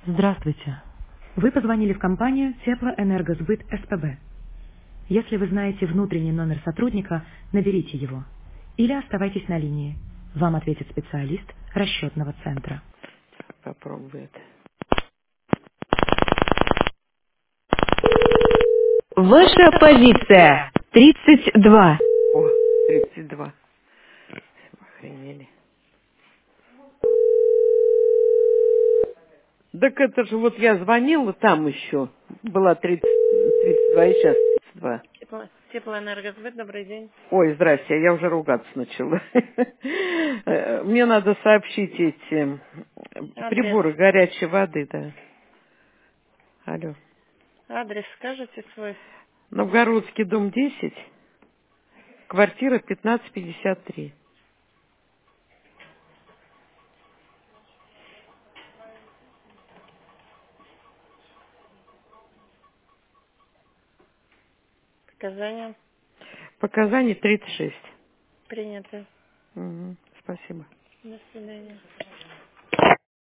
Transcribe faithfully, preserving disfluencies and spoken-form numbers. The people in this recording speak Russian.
Здравствуйте. Вы позвонили в компанию Теплоэнергосбыт СПБ. Если вы знаете внутренний номер сотрудника, наберите его. Или оставайтесь на линии. Вам ответит специалист расчетного центра. Попробует. Ваша позиция тридцать два. О, тридцать два. Охренели. Так это же вот я звонила там еще. Была тридцать, тридцать два и сейчас тридцать два. Тепло, теплоэнергосбыт, добрый день. Ой, здрасте, я уже ругаться начала. Э, Мне надо сообщить эти Адрес. приборы горячей воды, да. Алло. Адрес скажете свой? Новгородский дом десять, квартира пятнадцать пятьдесят три. Показания. Показания тридцать шесть. Принято. Мгм, спасибо. До свидания.